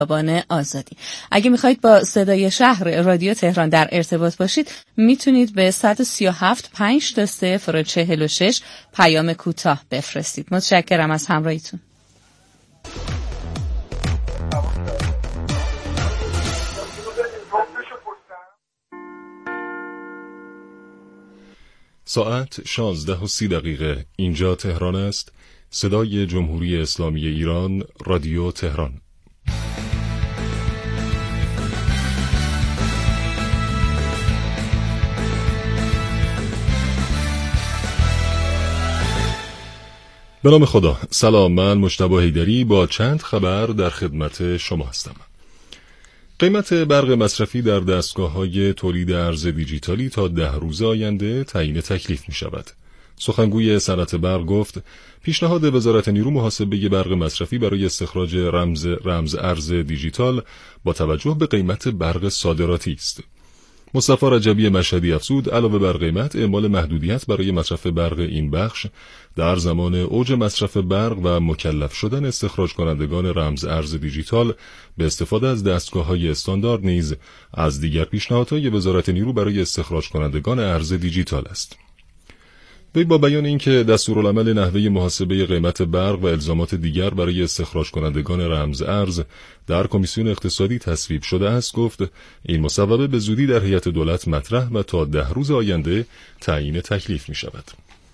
خیابان آزادی. اگه میخواید با صدای شهر رادیو تهران در ارتباط باشید میتونید به 137 5 تا 0 46 پیام کوتاه بفرستید. متشکرم از همراهیتون. ساعت 16:30 اینجا تهران است. صدای جمهوری اسلامی ایران، رادیو تهران. به نام خدا. سلام، من مجتبی حیدری با چند خبر در خدمت شما هستم. قیمت برق مصرفی در دستگاه‌های تولید ارز دیجیتالی تا 10 روز آینده تعیین تکلیف می شود. سخنگوی صنعت برق گفت پیشنهاد وزارت نیرو محاسبه برق مصرفی برای استخراج رمز ارز دیجیتال با توجه به قیمت برق صادراتی است. مصطفی رجبی مشهدی افزود علاوه بر قیمت، اعمال محدودیت برای مصرف برق این بخش در زمان اوج مصرف برق و مکلف شدن استخراج کنندگان رمز ارز دیجیتال به استفاده از دستگاه‌های استاندارد نیز از دیگر پیشنهادهای وزارت نیرو برای استخراج کنندگان ارز دیجیتال است. وی با بیان اینکه دستورالعمل نحوه محاسبه قیمت برق و الزامات دیگر برای استخراج کنندگان رمز ارز در کمیسیون اقتصادی تصویب شده است، گفت این مصوبه به زودی در هیئت دولت مطرح و تا 10 روز آینده تعیین تکلیف می شود.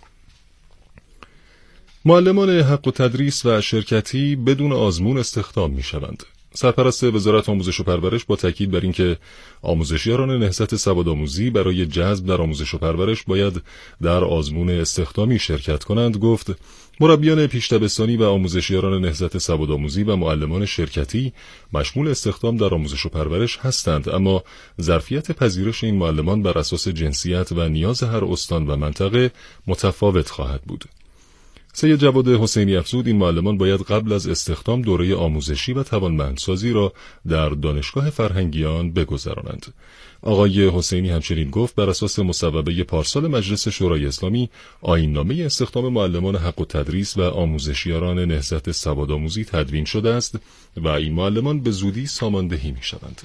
معلمان حق و تدریس و شرکتی بدون آزمون استخدام می شوند. سرپرست وزارت آموزش و پرورش با تاکید بر اینکه آموزشیاران نهضت سوادآموزی برای جذب در آموزش و پرورش باید در آزمون استخدامی شرکت کنند، گفت مربیان پیش‌دبستانی و آموزشیاران نهضت سوادآموزی و معلمان شرکتی مشمول استخدام در آموزش و پرورش هستند، اما ظرفیت پذیرش این معلمان بر اساس جنسیت و نیاز هر استان و منطقه متفاوت خواهد بود. سید جواد حسینی افزود این معلمان باید قبل از استخدام دوره آموزشی و توانمندسازی را در دانشگاه فرهنگیان بگذرانند. آقای حسینی همچنین گفت بر اساس مصوبه پارسال مجلس شورای اسلامی آیین‌نامه استخدام معلمان حق و تدریس و آموزشیاران نهضت سوادآموزی تدوین شده است و این معلمان به زودی ساماندهی می‌شوند.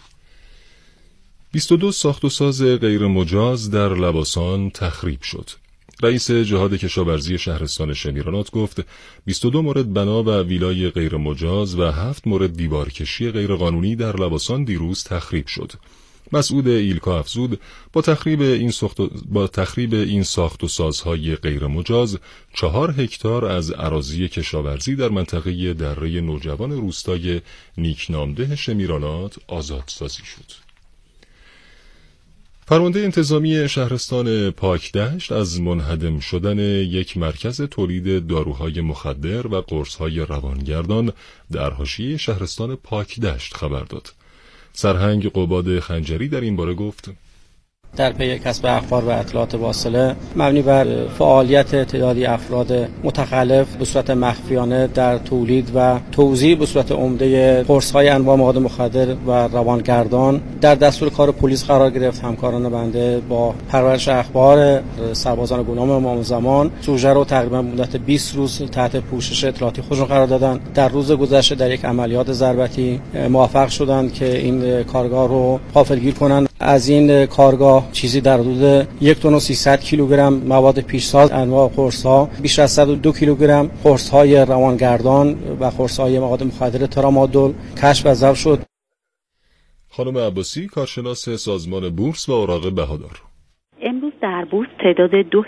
22 ساخت و ساز غیر مجاز در لواسان تخریب شد. رئیس جهاد کشاورزی شهرستان شمیرانات گفت 22 مورد بنا و ویلای غیر مجاز و 7 مورد دیوارکشی غیر قانونی در لواسان دیروز تخریب شد. مسعود ایلکا افزود با تخریب این ساخت و سازهای غیر مجاز 4 هکتار از اراضی کشاورزی در منطقه دره نوجوان روستای نیکنامده شمیرانات آزادسازی شد. فرمانده انتظامی شهرستان پاکدشت از منهدم شدن یک مرکز تولید داروهای مخدر و قرصهای روانگردان در حاشیه شهرستان پاکدشت خبر داد. سرهنگ قباد خنجری در این باره گفت در پی کسب اخبار و اطلاعات واصله مبنی بر فعالیت تعدادی افراد متخلف به صورت مخفیانه در تولید و توزیع به صورت عمده قرص‌های انواع مواد مخدر و روانگردان در دستور کار پلیس قرار گرفت، همکاران بنده با پرورش اخبار سربازان گونام امام زمان سوژه رو تقریبا مدت 20 روز تحت پوشش اطلاعاتی خودشون قرار دادن. در روز گذشته در یک عملیات ضربتی موفق شدند که این کارگاه رو غافلگیر کنند. از این کارگاه چیزی در حدود 1 تن و 300 کیلوگرم مواد پیشساز انواع قرص‌ها، بیش از 102 کیلوگرم قرص‌های روانگردان و قرص‌های مواد مخدر ترامادول کشف و ضبط شد. خانم عباسی، کارشناس سازمان بورس و اوراق بهادار: امروز در بورس تعداد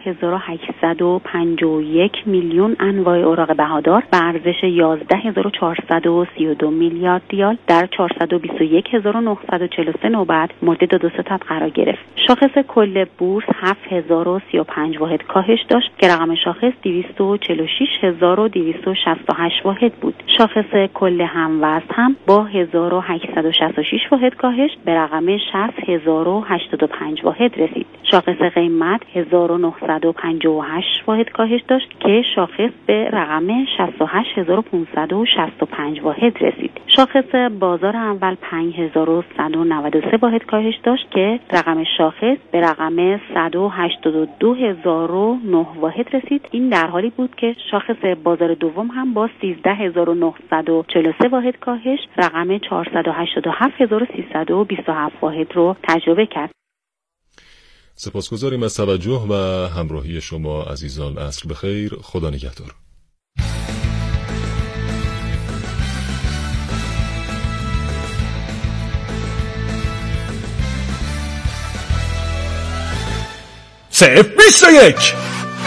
2851 میلیون انواع اوراق بهادار به ارزش 11432 میلیارد ریال در 421943 نوبت مورد 2 ستاد قرار گرفت. شاخص کل بورس 7035 واحد کاهش داشت که رقم شاخص 246268 واحد بود. شاخص کل هموزن هم با 1866 واحد کاهش به رقم 60085 واحد رسید. شاخص قیمت قیمت 1958 واحد کاهش داشت که شاخص به رقم 68565 واحد رسید. شاخص بازار اول 5193 واحد کاهش داشت که رقم شاخص به رقم 182009 واحد رسید. این در حالی بود که شاخص بازار دوم هم با 13943 واحد کاهش رقم 487327 واحد رو تجربه کرد. سپاسگزاریم از توجه و همراهی شما عزیزان. عصر بخیر، خدا نگهدار. صفر 21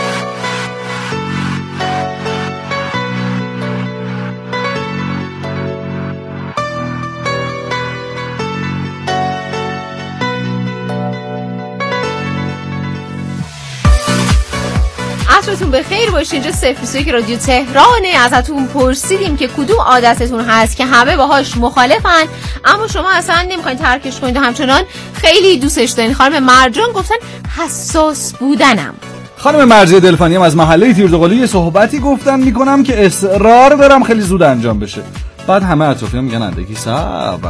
عصرتون بخیر باشه. اینجا 01 رادیو تهرانه. ازتون پرسیدیم که کدوم عادتتون هست که همه باهاش مخالفن اما شما اصلا نمیخواین ترکش کنید و همچنان خیلی دوستش دارین. خانم مرجان گفتن حساس بودنم. خانم مرجع دلفانی هم از محله تیردقلی یه صحبتی گفتن میکنم که اصرار دارم خیلی زود انجام بشه. بعد همه اطرافیان میگن اندکی صبر.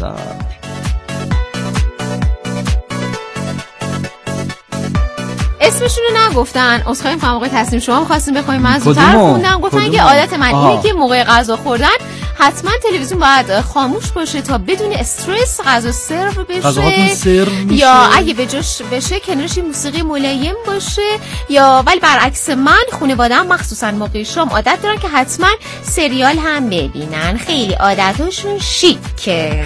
اسمشون رو نگفتن. عذرخواهی می‌کنم آقای تسلیم، شما می‌خواستین بخواید من زودتر خوندم. گفتن که عادت من اینه که موقع غذا خوردن حتما تلویزیون باید خاموش باشه تا بدون استرس غذا سرو بشه، یا اگه به جاش بشه کنارش موسیقی ملایم باشه، یا ولی برعکس من خانواده‌ام مخصوصا موقع شام عادت دارن که حتما سریال هم ببینن. خیلی عادتاشون شیکه.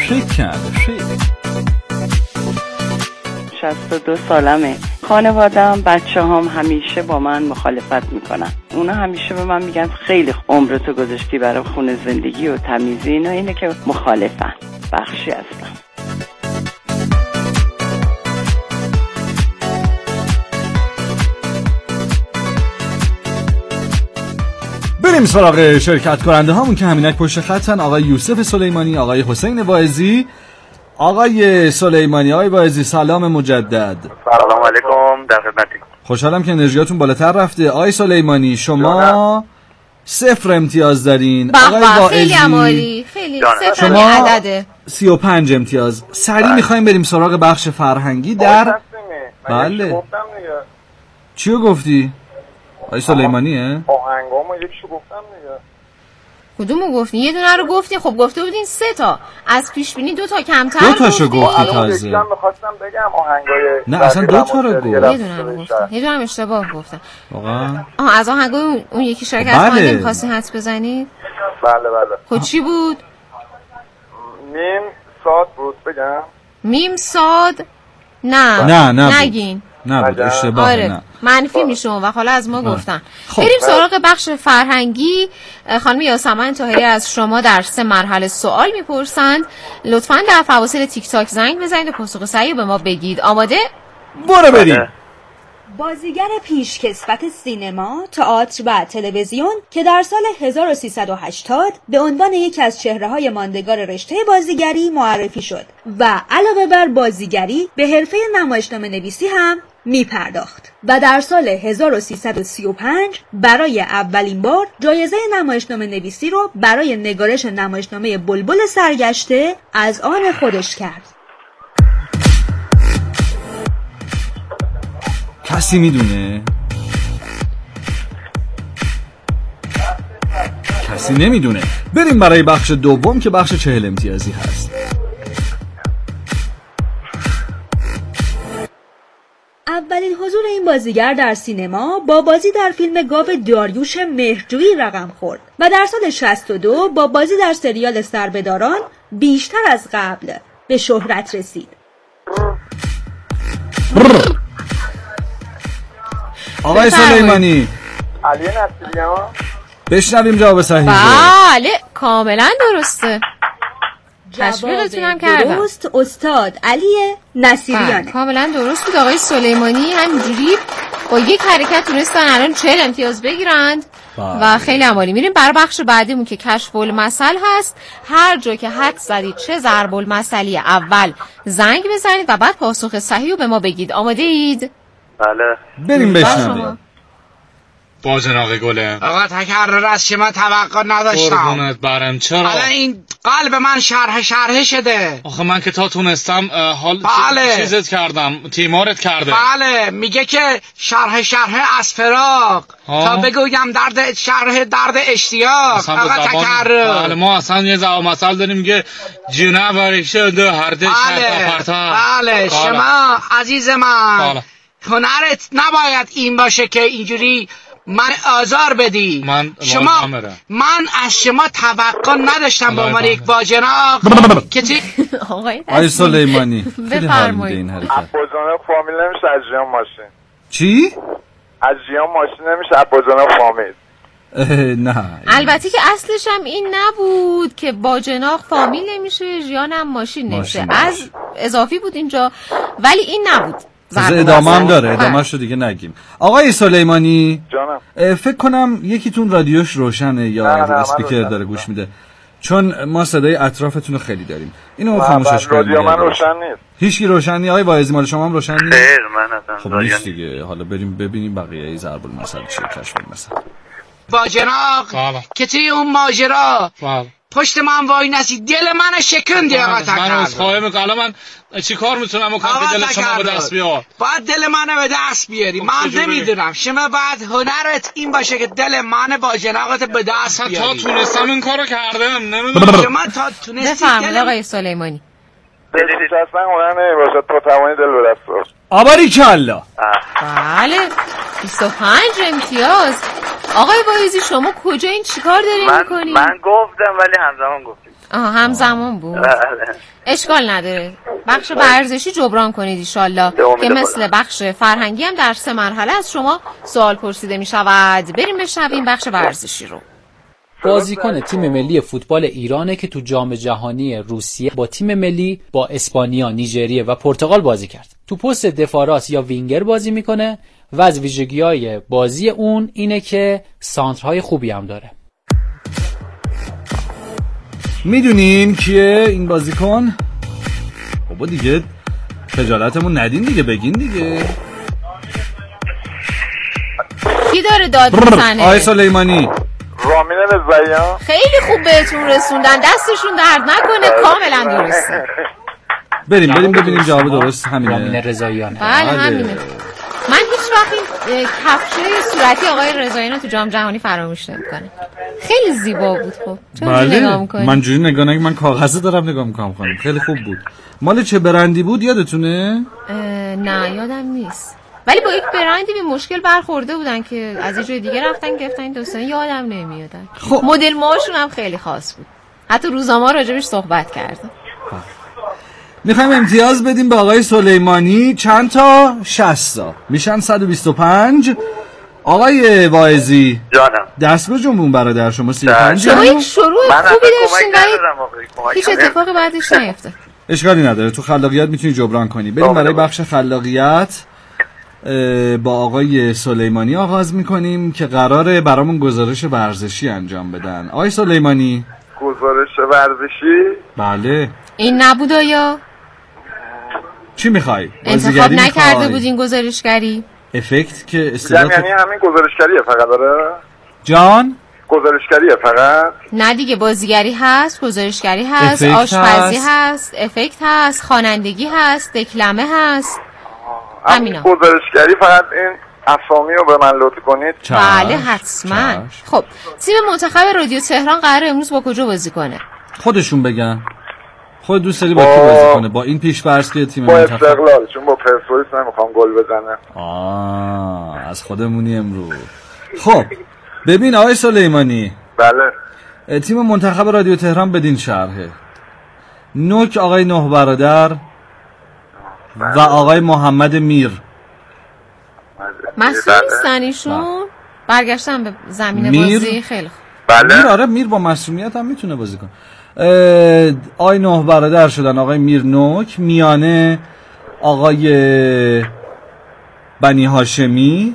62 سالمه. خانواده‌ام، بچه‌هام همیشه با من مخالفت میکنن. اونا همیشه به من میگن خیلی عمرتو گذاشتی برای خونه زندگی و تمیزی. اینا اینه که مخالفن. بخشی هستم. بریم سراغ شرکت کننده هامون که همینک پشت خطن. آقای یوسف سلیمانی، آقای حسین واعظی. آقای سلیمانی، آقای واعظی، سلام مجدد. سلام علیکم، در خدمتتون. خوشحالم که انرژیاتون بالاتر رفته. آقای سلیمانی شما 0 امتیاز دارین. آقای واعظی خیلی عالی، خیلی شما عدده 35 امتیاز. سریع میخوایم بریم سراغ بخش فرهنگی در بله. چیو گفتی؟ آقای سلیمانیه؟ آهنگامو یکیشو گفتم دیگه. کدومو گفتین؟ یه دونه رو گفتین. خب گفته بودین 3 تا. از پیش بینی 2 تا کمتر. 2 تاشو گفتی تازه. من می‌خواستم بگم آهنگای نه اصلا 2 تا رو گفت. یه دونه رو گفتم. یه دونه هم اشتباه گفتم. واقعا؟ از آهنگای اون یکی شرکت کننده می‌خواستین حدس بزنید؟ بله. خب چی بود؟ میم صاد بود بگم؟ میم صاد؟ نه نگین. نه بود اشتباه. آره. نه منفی میشه و حالا از ما گفتن. بریم سراغ بخش فرهنگی. خانم یاسمن طاهری از شما در 3 مرحله سوال میپرسند. لطفاً در فواصل تیک تاک زنگ بزنید و پاسخ صحیح به ما بگید. آماده؟ برو بریم. بازیگر پیشکسوت سینما، تئاتر و تلویزیون که در سال 1380 به عنوان یکی از چهره‌های ماندگار رشته بازیگری معرفی شد و علاوه بر بازیگری به حرفه نمایشنامه نویسی هم می‌پرداخت و در سال 1335 برای اولین بار جایزه نمایشنامه نویسی رو برای نگارش نمایشنامه بلبل سرگشته از آن خودش کرد. کسی میدونه؟ کسی نمیدونه. بریم برای بخش دوم که بخش 40 امتیازی هست. اولین حضور این بازیگر در سینما با بازی در فیلم گاو داریوش مهرجویی رقم خورد و در سال 62 با بازی در سریال سربداران بیشتر از قبل به شهرت رسید. آقای سلیمانی، علی نصیریان. بشنویم جواب صحیح. بله کاملا درسته. تشویقتون هم کردم. درست استاد علی نصیریان. کاملا درست بود. آقای سلیمانی همینجوری با یک حرکت تونستن الان 40 امتیاز بگیرند و خیلی عالی. میریم برای بخش بعدیمون که کشف المثل هست. هر جا که حد زدید چه ضرب المثلی اول زنگ بزنید و بعد پاسخ صحیح رو به ما بگید. آماده اید؟ بله بریم بشنویم. باجناق گله آقا تکرر از شما توقع نداشتم. قربونت برم. چرا؟ حالا این قلب من شرح شده. آخه من که تا تونستم حال چیزت کردم، تیمارت کرده. بله میگه که شرح از فراق تا بگویم درد اشتیاق. آقا تکرر. بله ما اصلا یه زبان مثل داریم که جنه برشته ده هر ده شرط پرتا. بله شما عزیز من هنرت نباید این باشه که اینجوری من آزار بدی. من از شما توقع نداشتم به عنوان یک باجناق که آقای سلیمانی بفرمایید. این حرکت عباسجان فامیل نمیشه از جیان ماشین. چی؟ از جیان ماشین نمیشه عباسجان فامیل. نه البته که اصلش هم این نبود که باجناق فامیل نمیشه، ژیان هم ماشین نمیشه. از اضافی بود اینجا ولی این نبود. ادامه هم داره، ادامه‌ش رو دیگه نگیم. آقای سلیمانی جانم فکر کنم یکیتون رادیوش روشنه یا اسپیکر داره گوش میده، چون ما صدای اطرافتون رو خیلی داریم. اینو خاموشش کنید. رادیو من روشن نیست. هیچ کی روشن نیست. آقای واعظی مال شما هم روشن نیست؟ خیر من اصلا خب نیست دیگه. حالا بریم ببینیم بقیه ضرب المثل چیه، کشف المثل. باجناق که توی اون ماجرا پشت من وای نسی، دل من شکندی. آقا تکرر من عذرخواهی میکنم. من چی کار میتونم بکنم که دل شما به دست بیاد؟ باید دل منو به دست بیاری. من نمیدونم شما باید هنرت این باشه که دل من باجناقت به دست بیاری. تا تونستم این کارو کردم. نمیدونم شما تا تونستی. بفرمایید آقای سلیمانی. دلش اصلا هنر نمیباشد تا توانی دل به دست بیاری. آباریکلا. بله 25 امتیاز. آقای واعظی شما کجا این چیکار دارین میکنین؟ من گفتم ولی همزمان گفتیم. همزمان بود. اشکال نداره. بخش ورزشی جبران کنید ایشالله که مثل بخش فرهنگی هم در 3 مرحله از شما سوال پرسیده میشود. بریم بشنویم بخش ورزشی رو. بازیکن تیم ملی فوتبال ایرانه که تو جام جهانی روسیه با تیم ملی با اسپانیا، نیجریه و پرتغال بازی کرد. تو پست دفاع راست یا وینگر بازی میکنه و از ویژگی‌های بازی اون اینه که سانترهای خوبی هم داره. میدونین کیه این بازیکن؟ بابا دیگه خجالتمون ندین دیگه، بگین دیگه. کی داره داد میزنه؟ آقای سلیمانی. رامین رضاییان. خیلی خوب بهتون رسوندن، دستشون درد نکنه، کاملا درسته. بریم ببینیم جواب درست همینه. رامین رضاییان. بله همینه. من هیچ وقت این کفشه صورتی آقای رضاییان تو جام جهانی فراموش نمی‌کنم. خیلی زیبا بود. خب چون نگاه می‌کنی؟ من جوری نگاه نکنم، من کاغذ دارم نگاه می‌کنم خانم. خیلی خوب بود. مال چه برندی بود یادتونه؟ نه یادم نیست. ولی با یک برندی به مشکل برخورده بودن که از یه جای دیگه رفتن گرفتن دوستان، یادم نمیادن. خب مدل ماشون هم خیلی خاص بود. حتی روزنامه راجبش صحبت کردن. میخوایم امتیاز بدیم به آقای سلیمانی. چند تا؟ 60 تا میشن 125. آقای واعظی جانم دست به جنبون برادر شما 35. شما یک شروع خوبی داشتین ولی هیچ اتفاقی بعدش نیفته. اشکالی نداره، تو خلاقیت میتونی جبران کنی. بریم برای بخش خلاقیت. با آقای سلیمانی آغاز میکنیم که قراره برامون گزارش ورزشی انجام بدن. آقای سلیمانی گزارش ورزشی؟ بله. این نبود آیا؟ چی میخوای؟ انتخاب نکرده بودین گزارشگری؟ افکت که استعداد یعنی همین گزارشگریه فقط داره؟ جان؟ گزارشگریه فقط؟ نه دیگه، بازیگری هست، گزارشگری هست، آشپزی هست، افکت هست، خوانندگی هست، دکلمه هست. همینا. گزارشگری فقط این اسامی رو به من لطف کنید. بله حتما. خب تیم منتخب رادیو تهران قراره امروز با کجا بازی کنه؟ خودشون بگن. خود دوست داری با کی بازی کنه؟ با این پیش‌فرض که تیم منتخب با استقلال، چون با پرسپولیس نمیخوام گل بزنه. از خودمونی امروز. خب ببین آقای سلیمانی. بله. تیم منتخب رادیو تهران بدین شرحه. نوک آقای نه برادر و آقای محمد میر. مسئول نیستن ایشون؟ برگشتن به زمین بازی. خیلی خوب. بله. میر آره، میر با مسئولیت هم میتونه بازی کنه. آقای نه برادر شدن آقای میر نوک، میانه آقای بنی هاشمی،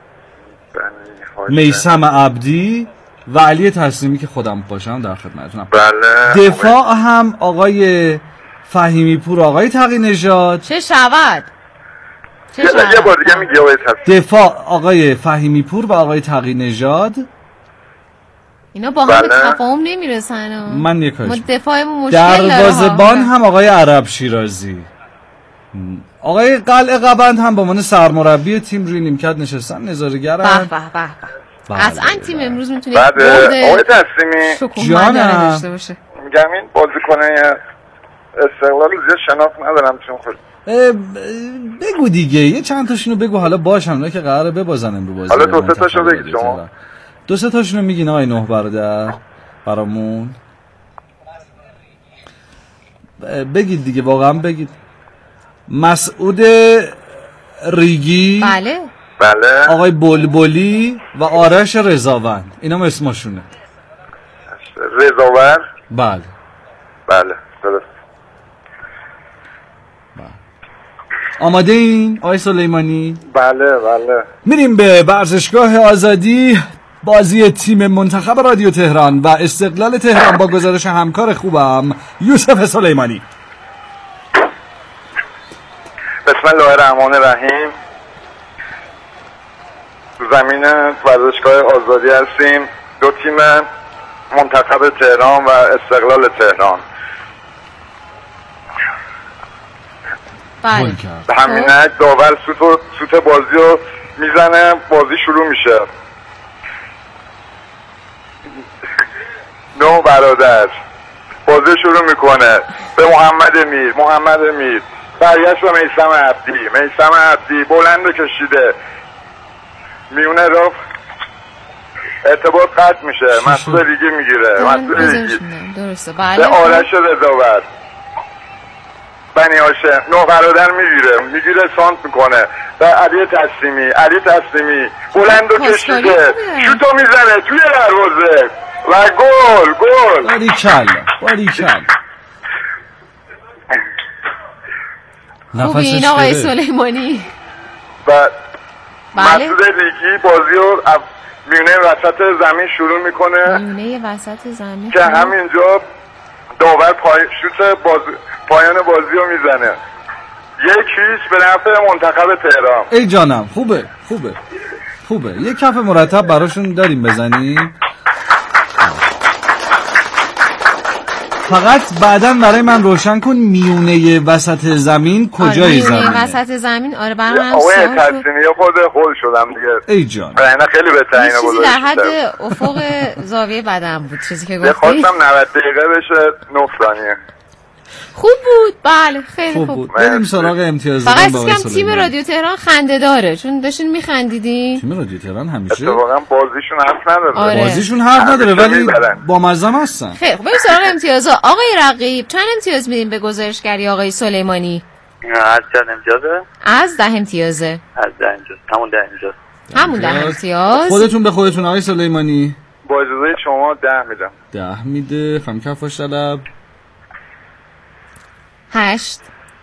میثم عبدی و علی تسلیمی که خودم باشم در خدمتتونم. بله. دفاع هم آقای فهیمی پور، آقای تقی نژاد. چه شود؟ یه بار دیگه میگی آقای تصمیمی. دفاع آقای فهیمی پور و آقای تقی نژاد. اینا با هم تفاهم نمیرسن. من یکاش دفاعمون مشکل داره. دروازه‌بان هم آقای عرب شیرازی. آقای قلعه قبند هم با عنوان سرمربی تیم روی نیمکت نشستن، نظاره‌گرن. به قطعا تیم امروز میتونه بعد آقای تصمیمی جانم داشته باشه. میگم این بازیکنه استقلال زیاد شناخت ندارم چون خود بگو دیگه یه چند تاشونو بگو، حالا باشم اونا که قراره ببازن امروز بازی. حالا دو سه تاشو بگید شما. دو سه تاشونو میگین آقای نه برادر برامون. بگید دیگه واقعا بگید. مسعود ریگی، بله، آقای بلبلی و آرش رضاوند، اینا اسمشونه. رضاوند؟ بله درست. آماده این آقای سلیمانی؟ بله. میریم به ورزشگاه آزادی. بازی تیم منتخب رادیو تهران و استقلال تهران با گزارش همکار خوبم یوسف سلیمانی. بسم الله الرحمن الرحیم. تو زمین ورزشگاه آزادی هستیم. دو تیم منتخب تهران و استقلال تهران. بله. به همینک داور سوت بازی رو میزنه، بازی شروع میشه. نو برادر بازی شروع میکنه به محمد امیر برگشت به میثم عبدی بلند کشیده میونه رو ارتباط قطع میشه. مسعود ریگی میگیره. درسته. به آرش رضاوند بنی هاشم نو برادر میگیره سانت میکنه به علی تصمیمی بلند کشیده شوتو میزنه توی دروازه و گل. باریکلا. خوبی این آقای سلیمانی. مسعود ریگی بازی رو میونه وسط زمین شروع میکنه. که همینجا داور شوت پایان بازی رو میزنه. 1-0 به نفع منتخب تهران. ای جانم خوبه. یک کف مرتب براشون داریم بزنیم. فقط بعداً برای من روشن کن میونه وسط زمین کجای زمینه؟ میونه وسط زمین آره برای من آقای تصمیمی خود شدم دیگه. ای جان اینا خیلی بهتره اینا چیزی در حد افق زاویه بدن بود چیزی که گفتی. خواستم 90 دقیقه بشه 9 ثانیه. خوب بود. بله خیلی خوب بود. بریم سراغ امتیاز فقط کم تیم رادیو تهران خنده داره چون داشتین میخندیدین. تیم رادیو تهران همیشه واقعا بازیشون حرف نداره. آره. بازیشون حرف نداره ولی با مزه هستن. خیلی خوب. بریم سراغ امتیازا. آقای رقیب چند امتیاز میدین به گزارشگری آقای سلیمانی؟ از چند امتیازه؟ از 10 امتیازه. از 10 امتیاز. همون 10 امتیاز. خودتون به خودتون آقای سلیمانی؟ با اجازه شما 10 میدم. 10 میده. خم کفاش طلب 8.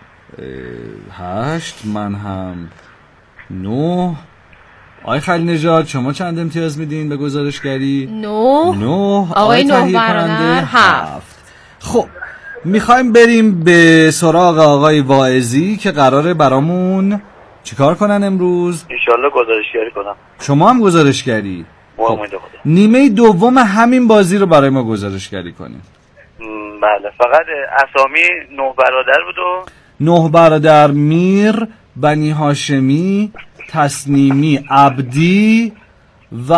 من هم 9. آقای خلیل نژاد شما چند امتیاز میدین به گزارشگری؟ 9. آقای نه برادر 7. خب میخوایم بریم به سراغ آقای واعظی که قراره برامون چیکار کنن امروز؟ انشالله گزارشگری کنم. شما هم گزارشگری؟ خب. نیمه دوم همین بازی رو برای ما گزارشگری کنیم. بله فقط اسامی 9 برادر بود و 9 برادر میر، بنی هاشمی، تسنیمی عبدی و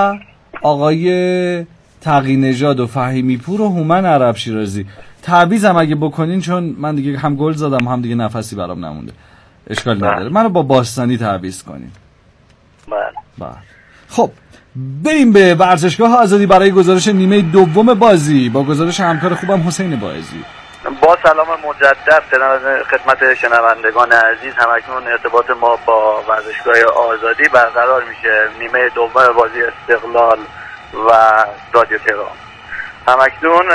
آقای تقی نژاد و فهیمی پور و هومن عرب شیرازی. تعویضم اگه بکنین چون من دیگه هم گل زدم هم دیگه نفسی برام نمونده. اشکال نداره. منو با باستانی تعویض کنین. بله. خب بریم به ورزشگاه آزادی برای گزارش نیمه دوم بازی با گزارش همکار خوبم حسین باعزی. با سلام مجدد خدمت شنوندگان عزیز. همکنون ارتباط ما با ورزشگاه آزادی برقرار میشه. نیمه دوم بازی استقلال و رادیو تهران. همکنون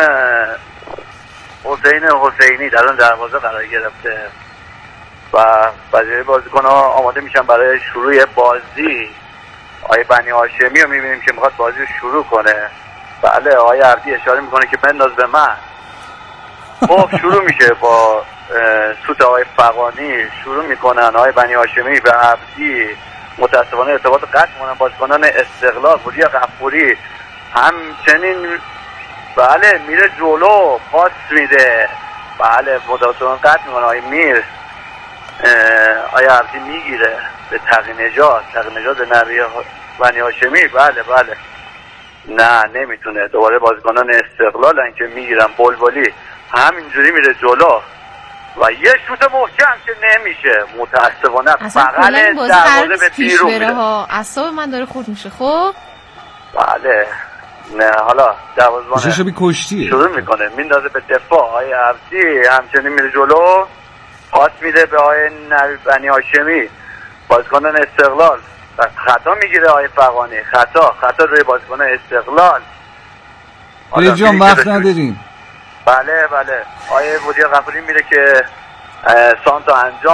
حسینی در اون دروازه قرار گرفته و بقیه بازیکن‌ها آماده میشن برای شروع بازی. آقای بنی هاشمی رو میبینیم که میخواد بازی رو شروع کنه. بله آقای عبدی اشاره میکنه که بنداز به من. خب شروع میشه با سوت آقای فغانی شروع میکنن، آقای بنی هاشمی و عبدی متاسفانه ارتباط قطع میکنن، بازیکنان استقلال وریا غفوری همچنین بله میره جلو پاس میده، بله متاسفانه قطع میکنن، آقای میر آقای عبدی میگیره به تقی نژاد به نبی بنی هاشمی، بله نه نمیتونه، دوباره بازیکنان استقلالن که میگیرن، بلبلی همینجوری میره جلو و یه شوت محکم که نمیشه، متاسفانه بغل دروازه به بیرون میره. اعصاب من داره خورد میشه. خب بله نه حالا دروازه‌بان شبیه کشتیه شروع میکنه میندازه به دفاع، آقای عبدی همچنین میره جلو پاس میده به آقای نبی بنی هاشمی، بازیکنان استقلال خطا میگیره آقای فغانی، خطا روی بازیکن استقلال. جان وقت نداریم. بله آقای وریا غفوری میره که سانتو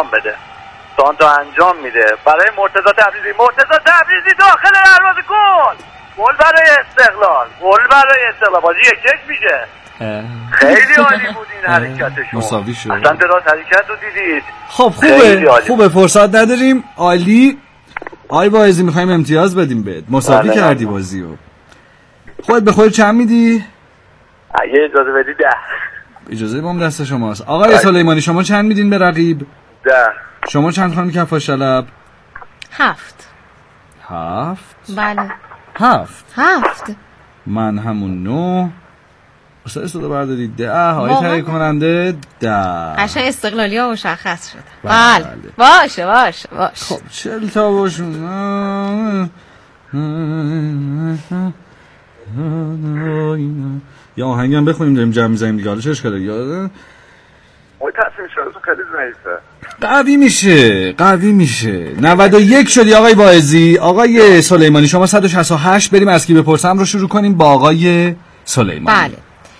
انجام میده برای مرتضی تبریزی داخل دروازه گل برای استقلال بازی 1-1 میشه. خیلی عالی بود این حرکت شما، مساوی شد. اصلا درست حرکت رو دیدید. خب خوبه فرصت نداریم. عالی. آی واعظی میخوایم امتیاز بدیم بهت، مساوی کردی بازیو. خودت به خودت چند میدی؟ اگه اجازه بدی 10. اجازه بام دست شماست. آقای سلیمانی شما چند میدین به رقیب؟ 10. شما چند خانم کفاش طلب؟ 7. بله 7. من همون 9. استاد برداری 10. های تهیه کننده 10. قشنگ استقلالی ها مشخص شد. بله باشه. خب 40 تا باشون. یا آهنگم بخونیم داریم جمع میزنیم دیگه. حالا چه اشکاله یاده؟ تصمیم شده خیلی ضعیفه. قوی میشه 91 شدی آقای واعظی. آقای سلیمانی شما 168. بریم از کی بپرسم رو شروع کنیم با آقای سلیمانی. بله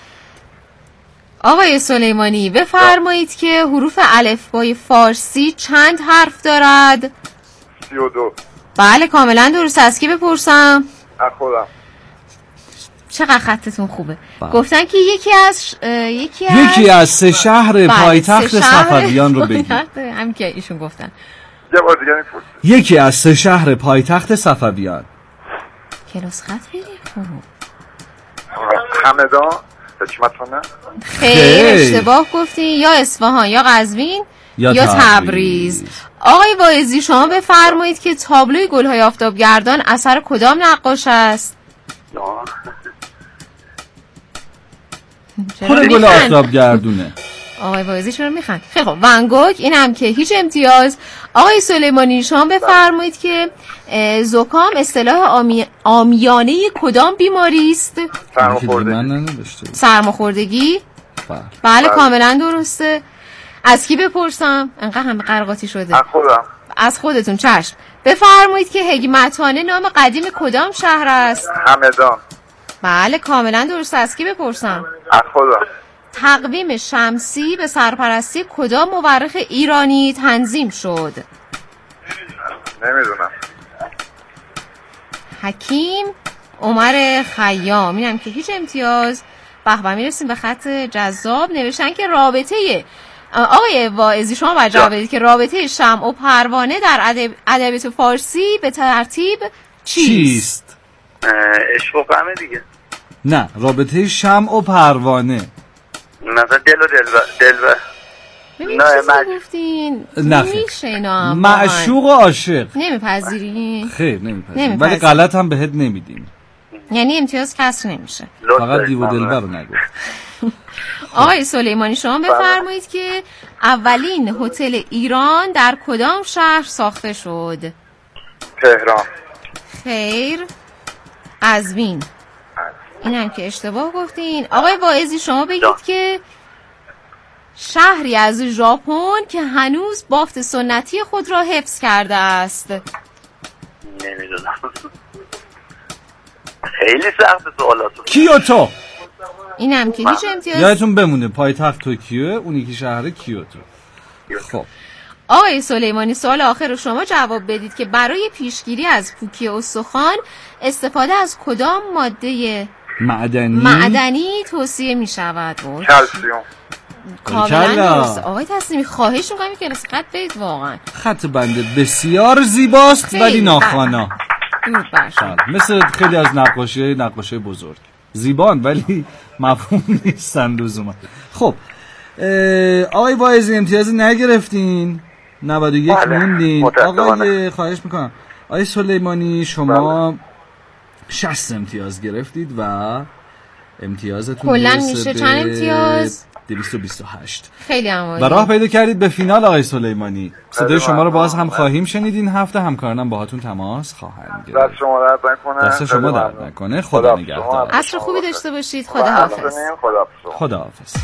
آقای سلیمانی بفرمایید که حروف الفبای فارسی چند حرف دارد؟ 32. بله کاملا درست. از کی بپرسم؟ خودم. چقدر خطتون خوبه. گفتن که یکی از 3 شهر پایتخت صفویان رو بگید. همین که ایشون گفتن. یه بار دیگه میپرسید. یکی از 3 شهر پایتخت صفویان. کلاس خط بگید. همدان حکمتانه. خیر اشتباه گفتین. یا اصفهان یا قزوین یا تبریز. آقای واعظی شما بفرمایید که تابلوی گل‌های آفتابگردان اثر کدام نقاش است؟ خود گل آفتابگردونه. آقای واعظی چرا میخند؟ خیلی خوب ونگوک. این هم که هیچ امتیاز. آقای سلیمانی شما بفرمایید که زکام اصطلاح عامیانه کدام بیماری است؟ سرماخوردگی. بله کاملا درسته. از کی بپرسم؟ انقدر همه قرقاتی شده. از خودتون. چشم. بفرمایید که حکمتانه نام قدیم کدام شهر است؟ همدان. بله کاملا درست. از کی بپرسم؟ تقویم شمسی به سرپرستی کدام مورخ ایرانی تنظیم شد؟ نمیدونم. حکیم عمر خیام. اینم که هیچ امتیاز. به میرسیم به خط جذاب. نوشتن که رابطه آقای واعظی شما باید جواب بدید که رابطه شمع و پروانه در ادبیات فارسی به ترتیب چیست؟ عشق و غم دیگه. نه رابطه شمع و پروانه. مثلا دل و دلبر. نه گفتین میشه اینا. معشوق و عاشق. نمیپذیرین؟ خیر نمیپذیریم ولی غلط هم بهت نمیدیم. یعنی امتیاز کسر نمیشه. فقط دیو و دلبر رو نگفت. آقای سلیمانی شما بفرمایید که اولین هتل ایران در کدام شهر ساخته شد؟ تهران. خیر. قزوین. اینم که اشتباه گفتین. آقای واعظی شما بگید که شهری از ژاپن که هنوز بافت سنتی خود را حفظ کرده است. نمیدونم. خیلی سخت سوالاتون. کیوتو. اینم که هیچ امتیاز. یادتون بمونه پایتخت توکیو، اون یکی شهر کیوتو. خب آقای سلیمانی سوال آخر رو شما جواب بدید که برای پیشگیری از پوکی استخوان استفاده از کدام ماده معدنی توصیه می شود؟ کلسیوم. کاملا درست. آقای تسلیمی خواهش می‌کنم که کلاس خط برید، واقعا خط بنده بسیار زیباست ولی ناخوانا. مثل خیلی از نقاشی بزرگ زیبان ولی مفهوم نیستن لزوما. خب آقای واعظی امتیازی نگرفتین، 91 موندین. آقای خواهش میکنم آقای سلیمانی شما 60 امتیاز گرفتید و امتیازتون کلا میشه چند امتیاز؟ 228. خیلی عالی. و راه پیدا کردید به فینال. آقای سلیمانی صدای شما رو باز هم خواهیم شنید این هفته. همکارانم باهاتون تماس خواهند گرفت. دست شما درد نکنه. دست شما درد نکنه. خدا نگهدار. عصر خوبی داشته باشید. خداحافظ. خداحافظ.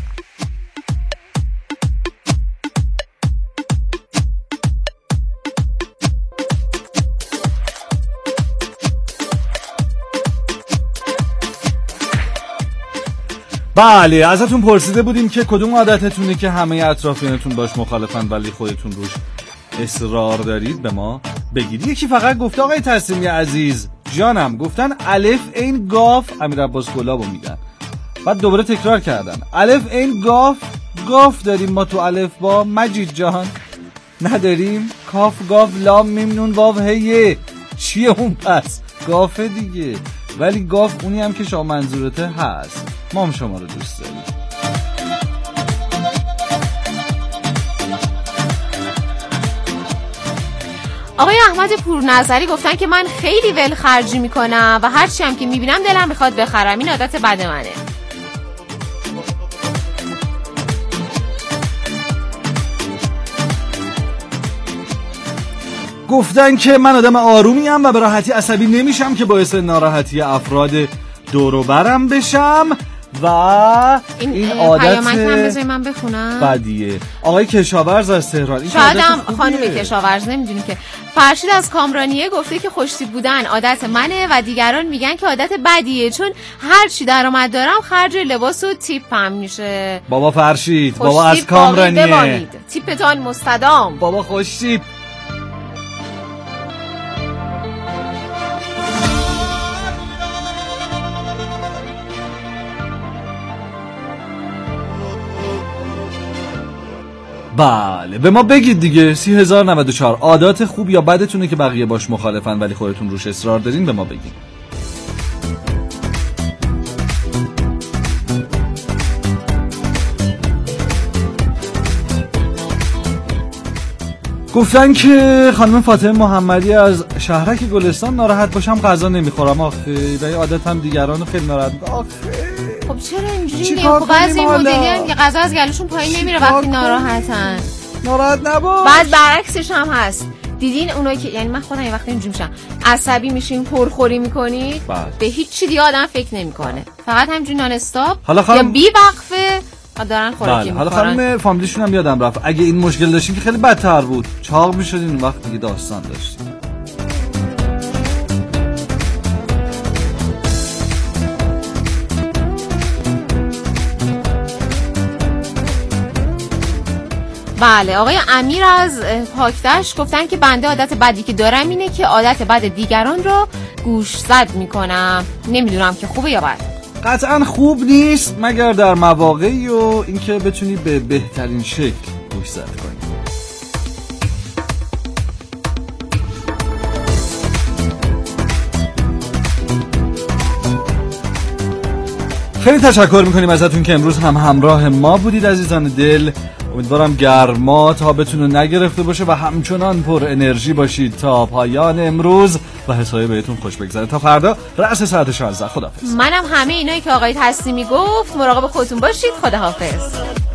بله ازتون پرسیده بودیم که کدوم عادتتونه که همه اطرافیانتون باش مخالفن ولی خودتون روش اصرار دارید به ما بگید. یکی فقط گفته آقای تسلیمی عزیز جانم، گفتن الف عین گاف. امیر عباس گلابو میگن. بعد دوباره تکرار کردن الف عین گاف داریم ما تو الف با. مجید جان نداریم. کاف گاف لام میم نون واو هیه. چیه اون پس؟ گافه دیگه. ولی گاف اونی هم که شما منظورته هست. ما هم شما رو دوست داریم. آقای احمد پورنظری گفتن که من خیلی ول خرجی میکنم و هرچی هم که میبینم دلم میخواد بخرم. این عادت بد منه. گفتن که من آدم آرومی ام و به راحتی عصبی نمیشم که باعث ناراحتی افراد دور و برم بشم و این عادت من بخونم بدیه. آقای کشاورز از تهران. شاید هم خانم کشاورز نمیدونیم که. فرشید از کامرانیه گفته که خوشتیپ بودن عادت منه و دیگران میگن که عادت بدیه چون هر چی درآمد دارم خرج لباس و تیپم میشه. بابا فرشید، بابا از کامرانیه، تیپتان مستدام. بابا خوشتیپ. بله به ما بگید دیگه. 30,094 عادات خوب یا بدتونه که بقیه باش مخالفن ولی خودتون روش اصرار دارین؟ به ما بگید. گفتن که خانم فاطمه محمدی از شهرک گلستان ناراحت باشم غذا نمیخورم. آخه و عادت هم دیگران رو خیلی ناراحت میکنه. آخه خب چرا اینجوریه؟ خب بعضی مدلی که غذا از گلوشون پایین نمیره وقتی ناراحتن. ناراحت نباش. بعد برعکسش هم هست. دیدین اونایی که یعنی من خودم یه وقتی اینجوری میشم عصبی میشین پرخوری میکنید به هیچ چی دیگه آدم فکر نمیکنه. فقط همینجوری نان استاپ یا بی وقفه دارن خوراکی میخورن. حالا خانم فامیلیشون هم یادم رفت اگه این مشکل داشتین که خیلی بدتر بود. چاق میشدین اون وقت دیگه داستان داشتین. بله آقای امیر از پاکدشت گفتن که بنده عادت بدی که دارم اینه که عادت بد دیگران رو گوش زد میکنم. نمیدونم که خوبه یا بد. قطعا خوب نیست مگر در مواقعی و اینکه بتونی به بهترین شکل گوش زد کنی. خیلی تشکر میکنیم ازتون که امروز هم همراه ما بودید عزیزان دل. امیدوارم گرما تابتون رو نگرفته باشه و همچنان پر انرژی باشید تا پایان امروز و حسابی بهتون خوش بگذره. تا فردا رأس ساعت 16. خداحافظ. منم همه اینایی که آقای تسلیمی گفت مراقب خودتون باشید. خداحافظ.